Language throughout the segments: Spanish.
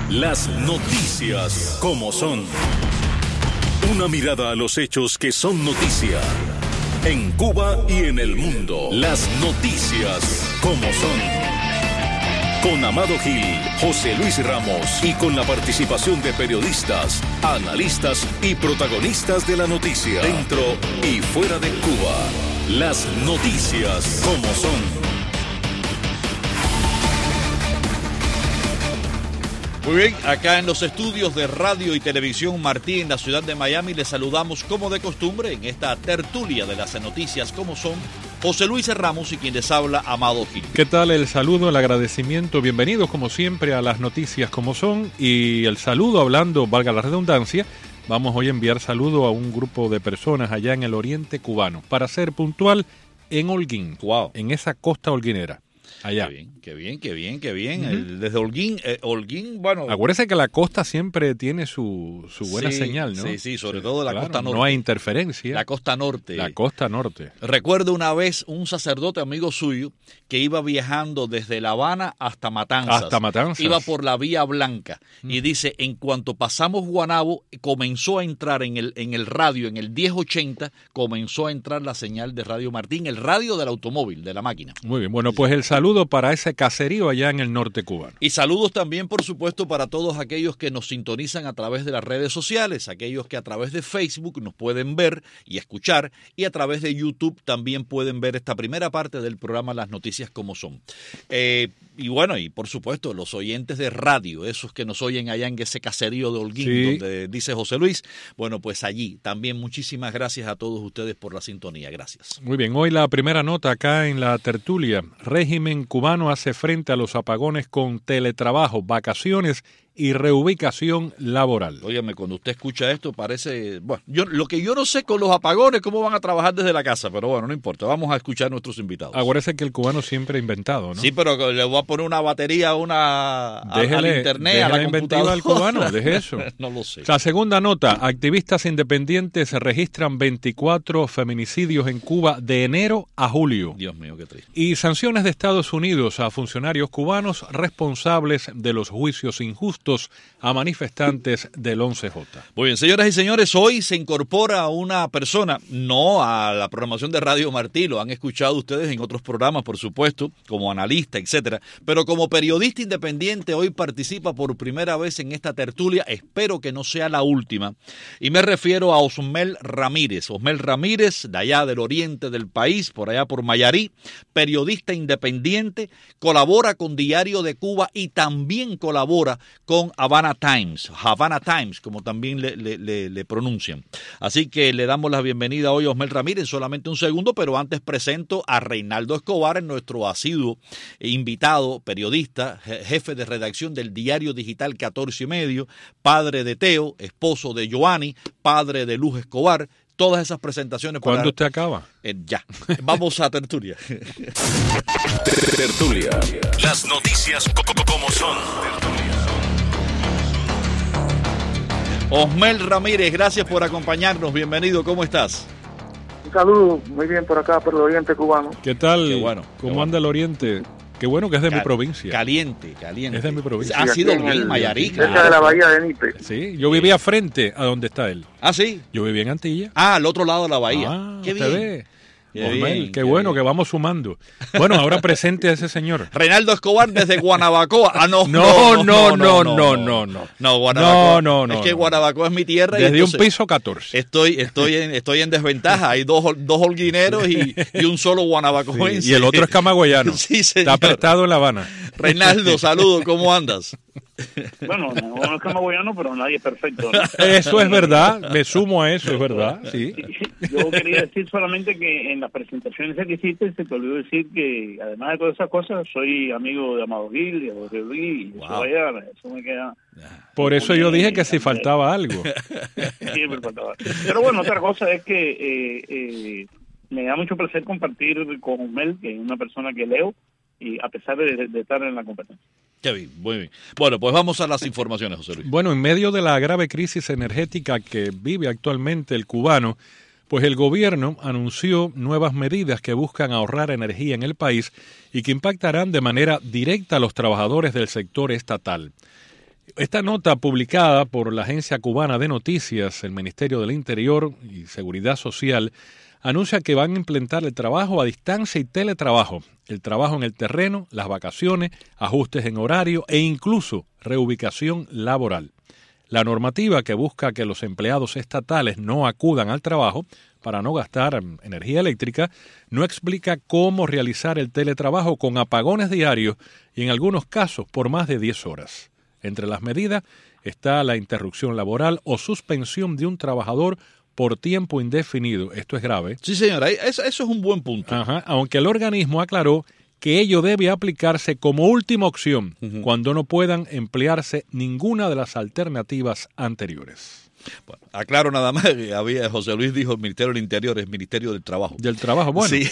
Las noticias como son. Una mirada a los hechos que son noticia. En Cuba y en el mundo. Las noticias como son. Con Amado Gil, José Luis Ramos y con la participación de periodistas, analistas y protagonistas de la noticia. Dentro y fuera de Cuba. Las noticias como son. Muy bien, acá en los estudios de Radio y Televisión Martí en la ciudad de Miami les saludamos como de costumbre en esta tertulia de las noticias como son José Luis Ramos y quien les habla Amado Gil. ¿Qué tal? El saludo, el agradecimiento, bienvenidos como siempre a las noticias como son y el saludo hablando, valga la redundancia, vamos hoy a enviar saludo a un grupo de personas allá en el oriente cubano, para ser puntual en Holguín, wow, en esa costa holguinera. Allá. Qué bien. Uh-huh. Desde Holguín, bueno... Acuérdese que la costa siempre tiene su buena señal, ¿no? Sí, sobre todo la costa norte. No hay interferencia. La costa norte. La costa norte. Recuerdo una vez un sacerdote amigo suyo que iba viajando desde La Habana hasta Matanzas. Iba por la Vía Blanca y dice, en cuanto pasamos Guanabo, comenzó a entrar en el radio, en el 1080, comenzó a entrar la señal de Radio Martín, el radio del automóvil, de la máquina. Muy bien, bueno, pues el saludo para ese caserío allá en el norte cubano. Y saludos también, por supuesto, para todos aquellos que nos sintonizan a través de las redes sociales, aquellos que a través de Facebook nos pueden ver y escuchar, y a través de YouTube también pueden ver esta primera parte del programa Las Noticias como son. Y bueno, y por supuesto, los oyentes de radio, esos que nos oyen allá en ese caserío de Holguín, sí, donde dice José Luis, bueno, pues allí también muchísimas gracias a todos ustedes por la sintonía. Gracias. Muy bien, hoy la primera nota acá en la tertulia. Régimen cubano hace frente a los apagones con teletrabajo, vacaciones y reubicación laboral. Óyeme, cuando usted escucha esto parece... Bueno, lo que yo no sé con los apagones, cómo van a trabajar desde la casa, pero bueno, no importa. Vamos a escuchar a nuestros invitados. Acuérdese que el cubano siempre ha inventado, ¿no? Sí, pero le voy a poner una batería al internet, a la computadora. Al cubano, deje eso. No lo sé. La segunda nota, activistas independientes registran 24 feminicidios en Cuba de enero a julio. Dios mío, qué triste. Y sanciones de Estados Unidos a funcionarios cubanos responsables de los juicios injustos a manifestantes del 11J. Muy bien, señoras y señores, hoy se incorpora una persona, no a la programación de Radio Martí, lo han escuchado ustedes en otros programas, por supuesto, como analista, etcétera, pero como periodista independiente hoy participa por primera vez en esta tertulia, espero que no sea la última, y me refiero a Osmel Ramírez. Osmel Ramírez, de allá del oriente del país, por allá por Mayarí, periodista independiente, colabora con Diario de Cuba y también colabora con Havana Times, como también le pronuncian. Así que le damos la bienvenida hoy a Osmel Ramírez, solamente un segundo, pero antes presento a Reinaldo Escobar, nuestro asiduo invitado, periodista, jefe de redacción del Diario Digital 14 y Medio, padre de Teo, esposo de Joanny, padre de Luz Escobar. Todas esas presentaciones. ¿Cuándo usted acaba? Ya. Vamos a tertulia. Tertulia. Las noticias como son. Osmel Ramírez, gracias por acompañarnos. Bienvenido, ¿cómo estás? Un saludo, muy bien por acá, por el oriente cubano. ¿Qué tal? Qué bueno. ¿Cómo anda el oriente? Qué bueno que es de mi provincia. Caliente. Es de mi provincia. Ha sido Holguín, Mayarí. Cerca de la bahía de Nipe. Sí, yo vivía frente a donde está él. ¿Ah, sí? Yo vivía en Antilla. Al otro lado de la bahía. Qué bien. Qué bueno que vamos sumando. Bueno, ahora presente a ese señor. Reinaldo Escobar desde Guanabacoa. No, Guanabacoa. No. Es que Guanabacoa es mi tierra. Desde y entonces, un piso 14. Estoy en desventaja. Hay dos holguineros y un solo guanabacoense. Sí, y el otro es camagüeyano. Sí, señor. Está prestado en La Habana. Reinaldo, saludos, ¿cómo andas? Bueno, no es camagüeyano, pero nadie es perfecto, ¿no? Eso es verdad, me sumo a eso, es verdad. Sí. Yo quería decir solamente que en las presentaciones que hiciste se te olvidó decir que, además de todas esas cosas, soy amigo de Amado Gil, de José Luis, eso me queda... Por eso yo dije que si faltaba algo. Sí, me faltaba. Pero bueno, otra cosa es que me da mucho placer compartir con Osmel, que es una persona que leo, y a pesar de estar en la competencia. Qué bien, muy bien. Bueno, pues vamos a las informaciones, José Luis. Bueno, en medio de la grave crisis energética que vive actualmente el cubano, pues el gobierno anunció nuevas medidas que buscan ahorrar energía en el país y que impactarán de manera directa a los trabajadores del sector estatal. Esta nota publicada por la Agencia Cubana de Noticias, el Ministerio del Interior y Seguridad Social, anuncia que van a implementar el trabajo a distancia y teletrabajo, el trabajo en el terreno, las vacaciones, ajustes en horario e incluso reubicación laboral. La normativa que busca que los empleados estatales no acudan al trabajo para no gastar energía eléctrica no explica cómo realizar el teletrabajo con apagones diarios y en algunos casos por más de 10 horas. Entre las medidas está la interrupción laboral o suspensión de un trabajador por tiempo indefinido. Esto es grave. Sí, señora, eso es un buen punto. Ajá, aunque el organismo aclaró que ello debe aplicarse como última opción cuando no puedan emplearse ninguna de las alternativas anteriores. Bueno, aclaro nada más, José Luis dijo el Ministerio del Interior, es Ministerio del Trabajo. Del Trabajo, bueno. Sí,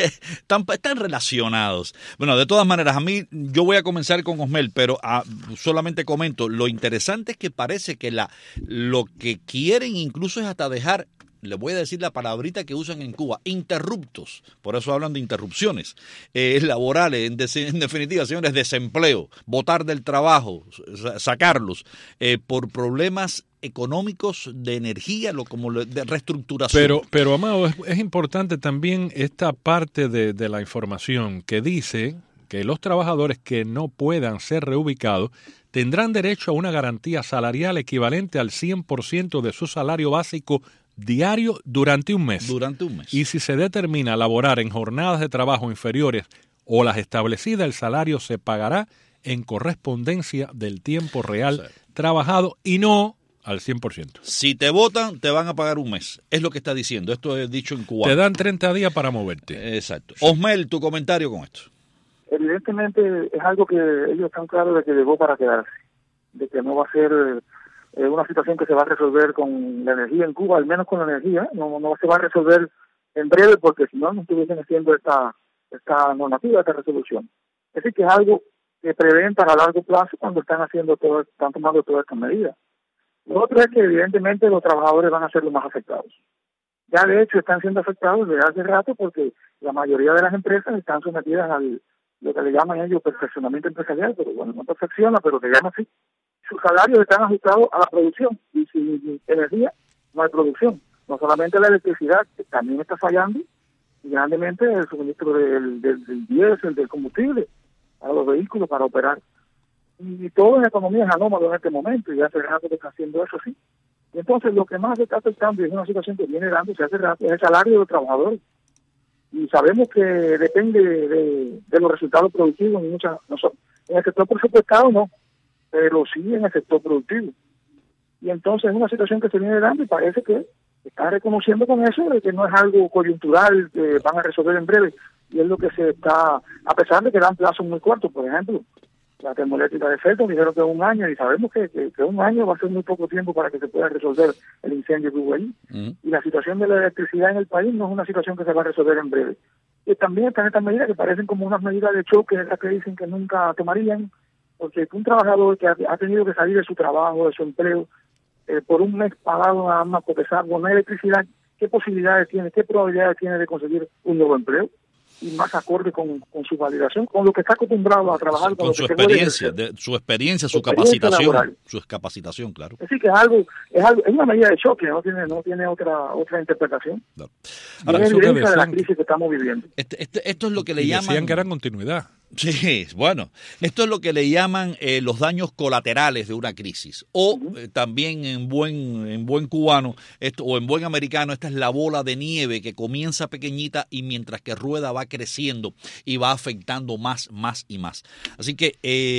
están relacionados. Bueno, de todas maneras, a mí, yo voy a comenzar con Osmel, pero solamente comento, lo interesante es que parece que lo que quieren incluso es hasta dejar, le voy a decir la palabrita que usan en Cuba, interruptos, por eso hablan de interrupciones laborales, en definitiva, señores, desempleo, botar del trabajo, sacarlos, por problemas económicos de energía, de reestructuración. Pero Amado, es importante también esta parte de la información que dice que los trabajadores que no puedan ser reubicados tendrán derecho a una garantía salarial equivalente al 100% de su salario básico diario durante un mes. Durante un mes. Y si se determina laborar en jornadas de trabajo inferiores o las establecidas, el salario se pagará en correspondencia del tiempo real trabajado y no al 100%. Si te votan, te van a pagar un mes. Es lo que está diciendo. Esto es dicho en Cuba. Te dan 30 días para moverte. Exacto. Sí. Osmel, tu comentario con esto. Evidentemente es algo que ellos están claros de que llegó para quedarse, de que no va a ser una situación que se va a resolver con la energía en Cuba, al menos con la energía, no se va a resolver en breve, porque si no estuviesen haciendo esta normativa, esta resolución. Es decir, que es algo que prevén para largo plazo cuando están tomando todas estas medidas. Lo otro es que evidentemente los trabajadores van a ser los más afectados. Ya de hecho están siendo afectados desde hace rato porque la mayoría de las empresas están sometidas al lo que le llaman ellos perfeccionamiento empresarial, pero bueno, no perfecciona, pero se llama así. Sus salarios están ajustados a la producción y sin energía no hay producción. No solamente la electricidad, que también está fallando, y grandemente el suministro del diésel, del combustible para los vehículos para operar. Y todo en la economía es anómalo en este momento, y hace rato que está haciendo eso así. Y entonces lo que más está afectando, y es una situación que viene dándose hace rato, es el salario de los trabajadores. Y sabemos que depende de los resultados productivos, en el sector presupuestado no, pero sí en el sector productivo. Y entonces es una situación que se viene dando y parece que están reconociendo con eso de que no es algo coyuntural que van a resolver en breve. Y es lo que se está, a pesar de que dan plazos muy cortos, por ejemplo, la termoeléctrica de Felton dijeron que es un año, y sabemos que un año va a ser muy poco tiempo para que se pueda resolver el incendio que hubo ahí. Y la situación de la electricidad en el país no es una situación que se va a resolver en breve. Y también están estas medidas que parecen como unas medidas de choque, esas que dicen que nunca tomarían, porque un trabajador que ha tenido que salir de su trabajo, de su empleo, por un mes pagado nada más porque salvo no hay electricidad, ¿qué posibilidades tiene, qué probabilidades tiene de conseguir un nuevo empleo? Y más acorde con su validación, con lo que está acostumbrado a trabajar. Con su experiencia, su capacitación laboral. Su capacitación, claro. Es decir, que es una medida de choque, no tiene otra interpretación. No. Ahora, es evidencia de la crisis que estamos viviendo. Esto es lo que le llaman... Decían que eran continuidad. Sí, bueno, esto es lo que le llaman los daños colaterales de una crisis. O también en buen cubano o en buen americano, esta es la bola de nieve que comienza pequeñita y mientras que rueda va creciendo y va afectando más y más. Así que,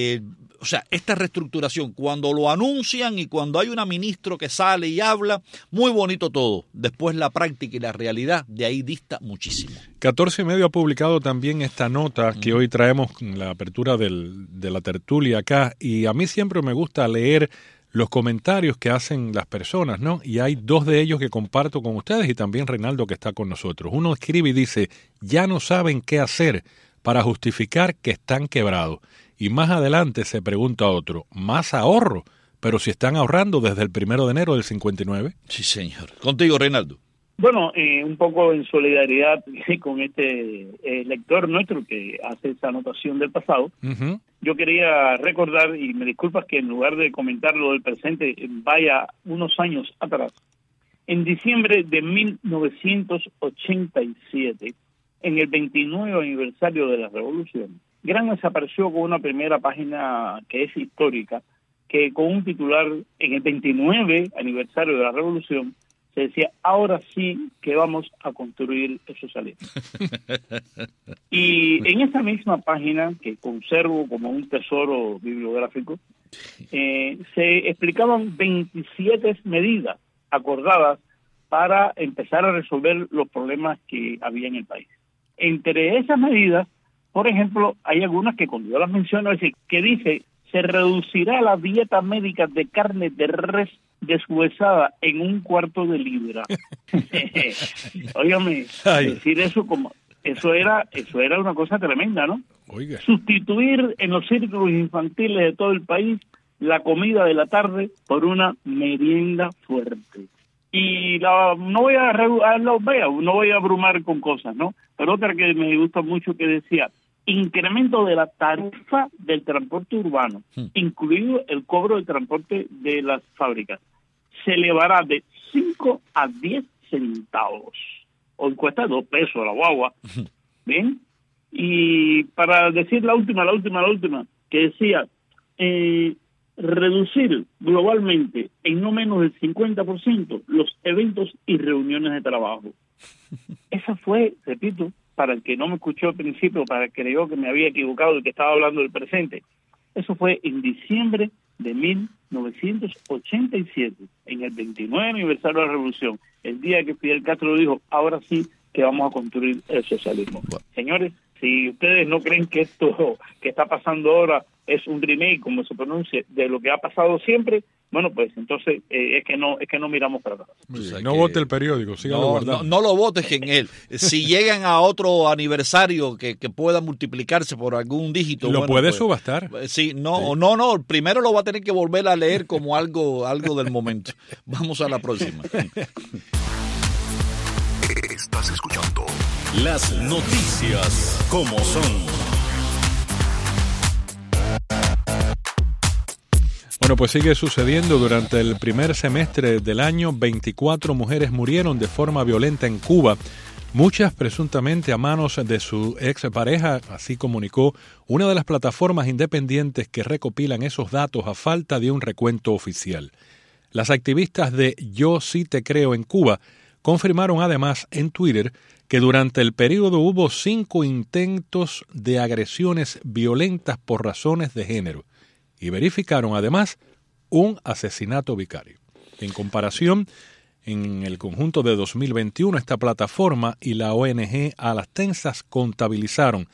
esta reestructuración, cuando lo anuncian y cuando hay una ministro que sale y habla, muy bonito todo. Después la práctica y la realidad, de ahí dista muchísimo. 14 Medio ha publicado también esta nota que hoy traemos en la apertura de la tertulia acá, y a mí siempre me gusta leer los comentarios que hacen las personas, ¿no? Y hay dos de ellos que comparto con ustedes y también Reinaldo que está con nosotros. Uno escribe y dice, ya no saben qué hacer para justificar que están quebrados. Y más adelante se pregunta a otro, ¿más ahorro? Pero si están ahorrando desde el 1 de enero del 59. Sí, señor. Contigo, Reinaldo. Bueno, un poco en solidaridad con este lector nuestro que hace esa anotación del pasado, yo quería recordar, y me disculpas que en lugar de comentar lo del presente, vaya unos años atrás. En diciembre de 1987, en el 29 aniversario de la Revolución, Gramsci apareció con una primera página que es histórica, que con un titular en el 29 aniversario de la Revolución se decía: ahora sí que vamos a construir el socialismo. Y en esa misma página, que conservo como un tesoro bibliográfico, se explicaban 27 medidas acordadas para empezar a resolver los problemas que había en el país. Entre esas medidas, por ejemplo, hay algunas que cuando yo las menciono, es decir, que dice: se reducirá la dieta médica de carne de res deshuesada en 1/4 de libra. Óigame, decir eso era una cosa tremenda, ¿no? Oiga. Sustituir en los círculos infantiles de todo el país la comida de la tarde por una merienda fuerte. Y no voy a abrumar con cosas, ¿no? Pero otra que me gusta mucho que decía: incremento de la tarifa del transporte urbano, incluido el cobro del transporte de las fábricas. Se elevará de 5 a 10 centavos. Hoy cuesta 2 pesos la guagua. ¿Bien? Y para decir la última, que decía: reducir globalmente en no menos del 50% los eventos y reuniones de trabajo. Esa fue, repito, para el que no me escuchó al principio, para el que creyó que me había equivocado y que estaba hablando del presente, eso fue en diciembre de 1987, en el 29 aniversario de la Revolución, el día que Fidel Castro dijo: ahora sí que vamos a construir el socialismo. Bueno. Señores, si ustedes no creen que esto que está pasando ahora es un remake, como se pronuncia, de lo que ha pasado siempre, bueno, pues entonces es que no miramos para atrás. No vote el periódico, sígalo guardando. No lo votes en él. Si llegan a otro aniversario que pueda multiplicarse por algún dígito, lo puede subastar. Sí, no, primero lo va a tener que volver a leer como algo del momento. Vamos a la próxima. Estás escuchando las noticias como son. Bueno, pues sigue sucediendo. Durante el primer semestre del año, 24 mujeres murieron de forma violenta en Cuba, muchas presuntamente a manos de su expareja, así comunicó una de las plataformas independientes que recopilan esos datos a falta de un recuento oficial. Las activistas de Yo Sí Te Creo en Cuba confirmaron además en Twitter que durante el periodo hubo 5 intentos de agresiones violentas por razones de género y verificaron además un asesinato vicario. En comparación, en el conjunto de 2021, esta plataforma y la ONG A las Tensas contabilizaron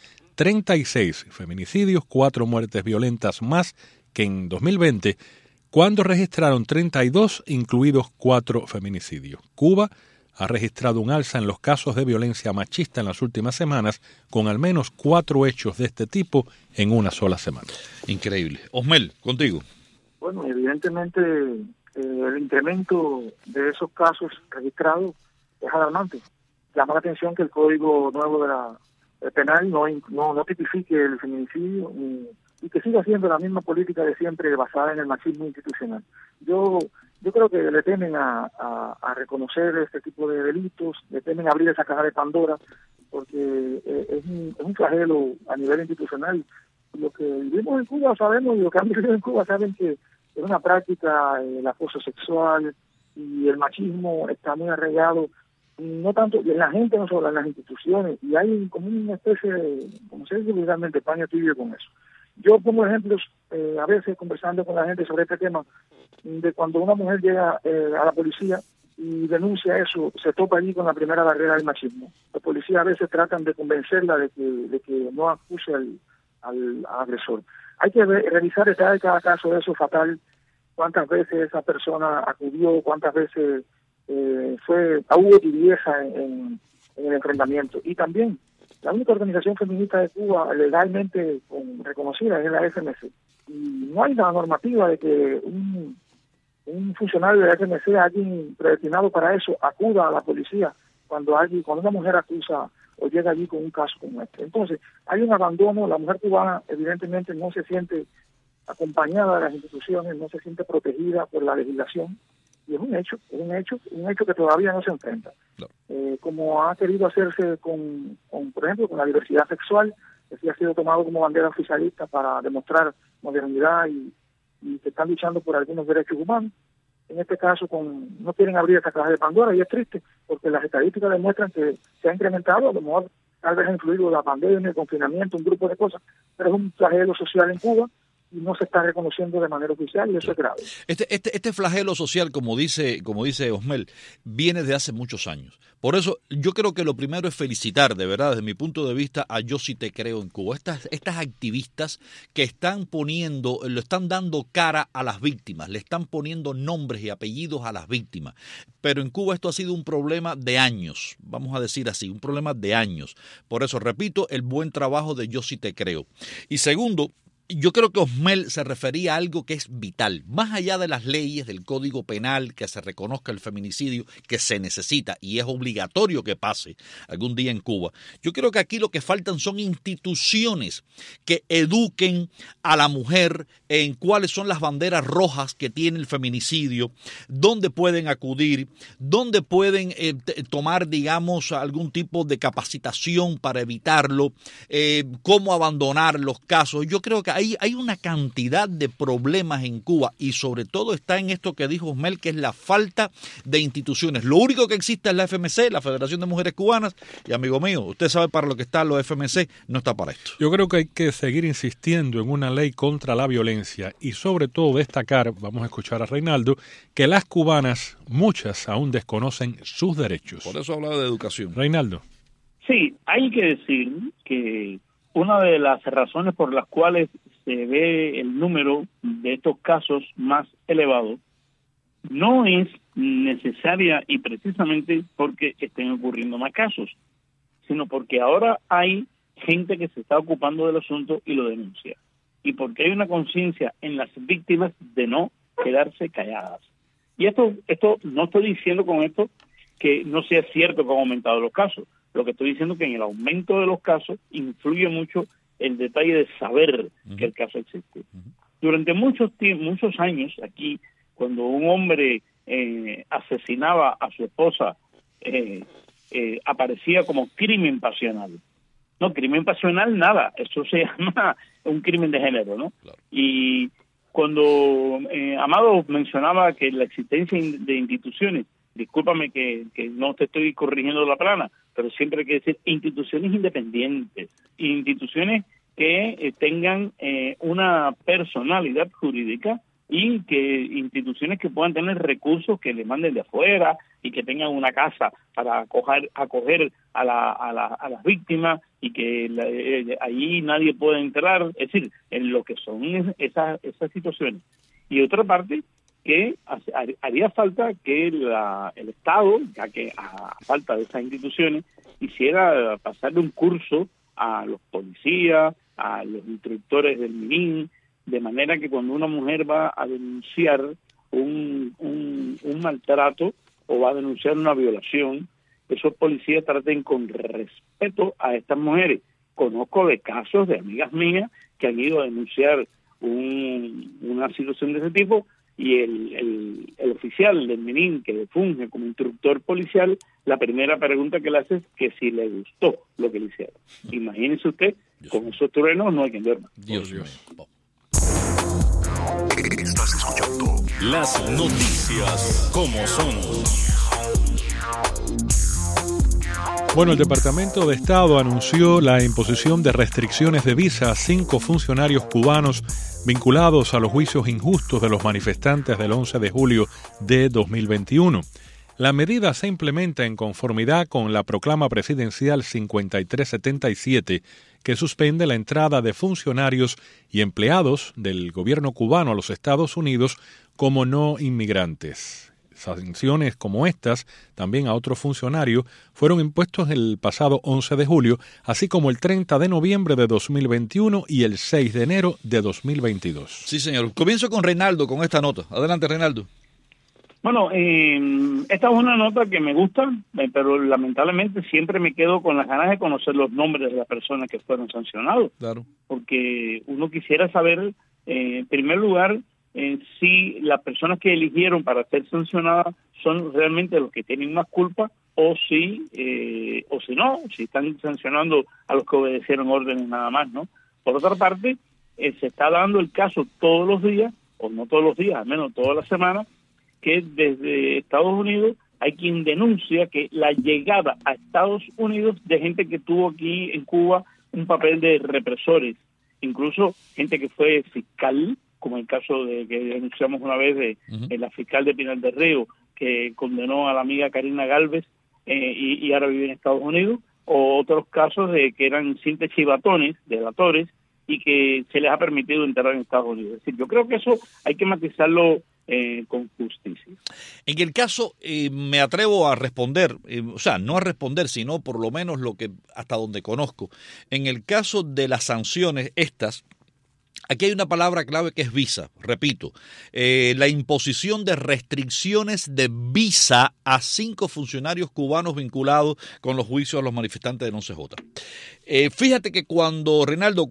36 feminicidios, 4 muertes violentas más que en 2020, cuando registraron 32, incluidos 4 feminicidios. Cuba ha registrado un alza en los casos de violencia machista en las últimas semanas, con al menos 4 hechos de este tipo en una sola semana. Increíble. Osmel, contigo. Bueno, evidentemente el incremento de esos casos registrados es alarmante. Llama la atención que el Código Nuevo de Penal no tipifique el feminicidio y que siga siendo la misma política de siempre basada en el machismo institucional. Yo creo que le temen a reconocer este tipo de delitos, le temen a abrir esa caja de Pandora, porque es un flagelo a nivel institucional. Lo que vivimos en Cuba sabemos, y lo que han vivido en Cuba saben que es una práctica, el acoso sexual y el machismo está muy arraigado, no tanto en la gente, no solo en las instituciones, y hay como una especie de, como se dice vulgarmente, paño tibio con eso. Yo pongo ejemplos, a veces conversando con la gente sobre este tema, de cuando una mujer llega a la policía y denuncia eso, se topa allí con la primera barrera del machismo. Los policías a veces tratan de convencerla de que no acuse al agresor. Hay que revisar detrás de cada caso de eso fatal, cuántas veces esa persona acudió, cuántas veces hubo tibieza en el enfrentamiento. Y también, la única organización feminista de Cuba legalmente reconocida es la FMC. Y no hay la normativa de que un funcionario de la FMC, alguien predestinado para eso, acuda a la policía cuando una mujer acusa o llega allí con un caso como este. Entonces, hay un abandono, la mujer cubana evidentemente no se siente acompañada de las instituciones, no se siente protegida por la legislación, y es un hecho que todavía no se enfrenta. No. Como ha querido hacerse con, por ejemplo, con la diversidad sexual, que sí ha sido tomado como bandera oficialista para demostrar modernidad y que están luchando por algunos derechos humanos. En este caso, no quieren abrir esta caja de Pandora, y es triste, porque las estadísticas demuestran que se ha incrementado, a lo mejor tal vez ha influido la pandemia, el confinamiento, un grupo de cosas, pero es un flagelo social en Cuba, y no se está reconociendo de manera oficial, y eso es grave. Este flagelo social, como dice Osmel, viene de hace muchos años. Por eso yo creo que lo primero es felicitar, de verdad, desde mi punto de vista, a Yo Sí Te Creo en Cuba. Estas activistas que le están dando cara a las víctimas, le están poniendo nombres y apellidos a las víctimas. Pero en Cuba esto ha sido un problema de años, vamos a decir así, un problema de años. Por eso, repito, el buen trabajo de Yo Sí Te Creo. Y segundo, yo creo que Osmel se refería a algo que es vital, más allá de las leyes, del Código Penal, que se reconozca el feminicidio, que se necesita y es obligatorio que pase algún día en Cuba. Yo creo que aquí lo que faltan son instituciones que eduquen a la mujer en cuáles son las banderas rojas que tiene el feminicidio, dónde pueden acudir, dónde pueden tomar, digamos, algún tipo de capacitación para evitarlo, cómo abandonar los casos. Yo creo que hay una cantidad de problemas en Cuba y sobre todo está en esto que dijo Osmel, que es la falta de instituciones. Lo único que existe es la FMC, la Federación de Mujeres Cubanas, y amigo mío, usted sabe para lo que están los FMC, no está para esto. Yo creo que hay que seguir insistiendo en una ley contra la violencia y sobre todo destacar, vamos a escuchar a Reinaldo, que las cubanas, muchas aún desconocen sus derechos. Por eso hablaba de educación. Reinaldo. Sí, hay que decir que una de las razones por las cuales se ve el número de estos casos más elevado no es necesaria y precisamente porque estén ocurriendo más casos, sino porque ahora hay gente que se está ocupando del asunto y lo denuncia, y porque hay una conciencia en las víctimas de no quedarse calladas. Y esto no estoy diciendo con esto que no sea cierto que han aumentado los casos. Lo que estoy diciendo es que en el aumento de los casos influye mucho el detalle de saber que el caso existe. Durante muchos años aquí, cuando un hombre asesinaba a su esposa, aparecía como crimen pasional. No, crimen pasional nada, eso se llama un crimen de género, ¿no? Claro. Y cuando Amado mencionaba que la existencia de instituciones, discúlpame que no te estoy corrigiendo la plana, pero siempre hay que decir instituciones independientes, instituciones que tengan una personalidad jurídica y que instituciones que puedan tener recursos que le manden de afuera y que tengan una casa para acoger a las víctimas y que allí nadie pueda entrar, es decir, en lo que son esas situaciones. Y otra parte, que haría falta que el Estado, ya que a falta de esas instituciones, hiciera pasarle un curso a los policías, a los instructores del MININ, de manera que cuando una mujer va a denunciar un maltrato o va a denunciar una violación, esos policías traten con respeto a estas mujeres. Conozco de casos de amigas mías que han ido a denunciar una situación de ese tipo, y el oficial del MININ que funge como instructor policial, la primera pregunta que le hace es que si le gustó lo que le hicieron. Imagínese usted, con esos truenos no hay quien duerma. Dios mío. Estás escuchando las noticias como son. Bueno, el Departamento de Estado anunció la imposición de restricciones de visa a 5 funcionarios cubanos vinculados a los juicios injustos de los manifestantes del 11 de julio de 2021. La medida se implementa en conformidad con la proclama presidencial 5377, que suspende la entrada de funcionarios y empleados del gobierno cubano a los Estados Unidos como no inmigrantes. Sanciones como estas, también a otro funcionario, fueron impuestos el pasado 11 de julio, así como el 30 de noviembre de 2021 y el 6 de enero de 2022. Sí, señor. Comienzo con Reinaldo, con esta nota. Adelante, Reinaldo. Bueno, esta es una nota que me gusta, pero lamentablemente siempre me quedo con las ganas de conocer los nombres de las personas que fueron sancionados. Claro. Porque uno quisiera saber, en primer lugar, si las personas que eligieron para ser sancionadas son realmente los que tienen más culpa o si no, si están sancionando a los que obedecieron órdenes nada más, ¿no? Por otra parte, se está dando el caso todos los días, o no todos los días, al menos todas las semanas, que desde Estados Unidos hay quien denuncia que la llegada a Estados Unidos de gente que tuvo aquí en Cuba un papel de represores, incluso gente que fue fiscal, como el caso de que denunciamos una vez de la fiscal de Pinar del Río, que condenó a la amiga Karina Galvez y ahora vive en Estados Unidos, o otros casos de que eran simples chivatones, delatores, y que se les ha permitido entrar en Estados Unidos. Es decir, yo creo que eso hay que matizarlo con justicia. En el caso, me atrevo a responder, o sea, no a responder, sino por lo menos lo que hasta donde conozco. En el caso de las sanciones estas, aquí hay una palabra clave que es visa, repito, la imposición de restricciones de visa a 5 funcionarios cubanos vinculados con los juicios a los manifestantes del 11J. Fíjate que cuando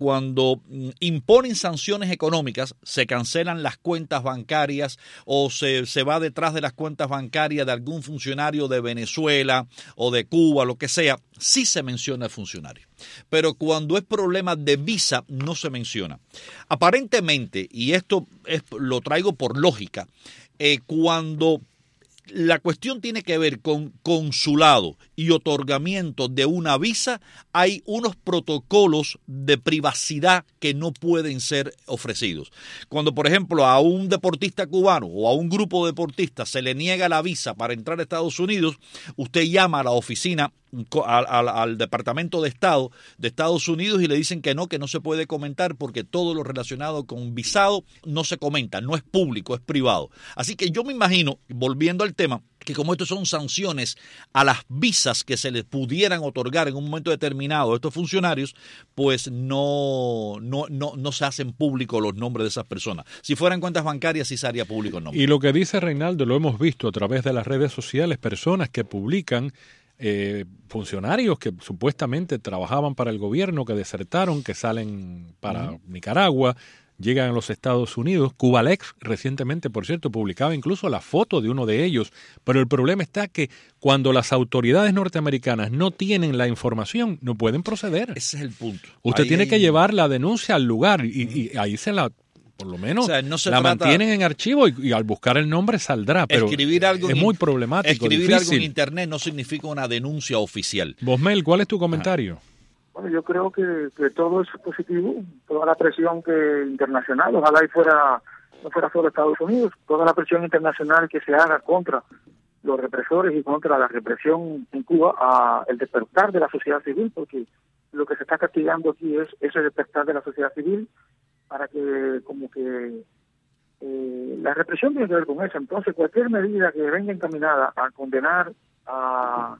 imponen sanciones económicas, se cancelan las cuentas bancarias o se va detrás de las cuentas bancarias de algún funcionario de Venezuela o de Cuba, lo que sea, sí se menciona el funcionario. Pero cuando es problema de visa, no se menciona. Aparentemente, y esto lo traigo por lógica, cuando la cuestión tiene que ver con consulado y otorgamiento de una visa, hay unos protocolos de privacidad que no pueden ser ofrecidos. Cuando, por ejemplo, a un deportista cubano o a un grupo de deportistas se le niega la visa para entrar a Estados Unidos, usted llama a la oficina, al Departamento de Estado de Estados Unidos y le dicen que no se puede comentar porque todo lo relacionado con visado no se comenta, no es público, es privado. Así que yo me imagino, volviendo al tema, que como estos son sanciones a las visas que se les pudieran otorgar en un momento determinado a estos funcionarios, pues no se hacen públicos los nombres de esas personas. Si fueran cuentas bancarias sí se haría público el nombre. Y lo que dice Reinaldo lo hemos visto a través de las redes sociales, personas que publican funcionarios que supuestamente trabajaban para el gobierno, que desertaron, que salen para Nicaragua, llegan a los Estados Unidos. Cubalex recientemente, por cierto, publicaba incluso la foto de uno de ellos, pero el problema está que cuando las autoridades norteamericanas no tienen la información, no pueden proceder. Ese es el punto. Usted tiene que llevar la denuncia al lugar y ahí se la... Por lo menos la mantienen en archivo y al buscar el nombre saldrá, pero escribir algo muy problemático. Escribir algo en Internet no significa una denuncia oficial. Bosmel, ¿cuál es tu comentario? Bueno, yo creo que todo eso es positivo, toda la presión internacional, ojalá no fuera solo Estados Unidos, toda la presión internacional que se haga contra los represores y contra la represión en Cuba, el despertar de la sociedad civil, porque lo que se está castigando aquí es ese despertar de la sociedad civil, para que la represión tiene que ver con eso. Entonces cualquier medida que venga encaminada a condenar, a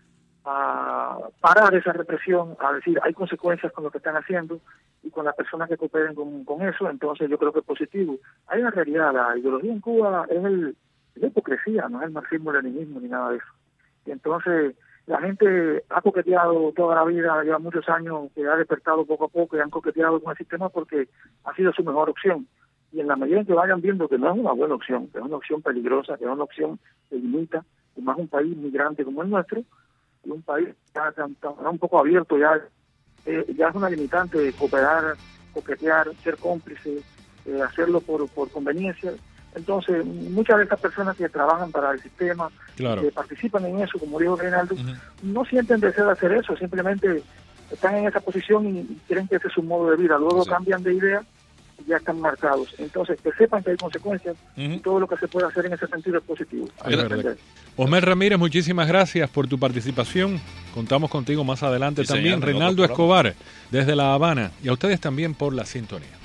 parar esa represión, a decir hay consecuencias con lo que están haciendo y con las personas que cooperen con eso, entonces yo creo que es positivo. Hay una realidad, la ideología en Cuba es la hipocresía, no es el marxismo-leninismo ni nada de eso. Y entonces la gente ha coqueteado toda la vida, lleva muchos años que ha despertado poco a poco y han coqueteado con el sistema porque ha sido su mejor opción. Y en la medida en que vayan viendo que no es una buena opción, que es una opción peligrosa, que es una opción que limita, y más un país muy grande como el nuestro, y un país ya un poco abierto, ya es una limitante cooperar, coquetear, ser cómplice, hacerlo por conveniencia. Entonces, muchas de estas personas que trabajan para el sistema, que participan en eso, como dijo Reinaldo, no sienten deseo de hacer eso, simplemente están en esa posición y creen que ese es su modo de vida. Luego cambian de idea y ya están marcados. Entonces, que sepan que hay consecuencias y todo lo que se puede hacer en ese sentido es positivo. Osmer Ramírez, muchísimas gracias por tu participación. Contamos contigo más adelante también. Reinaldo Escobar, desde La Habana, y a ustedes también por la sintonía.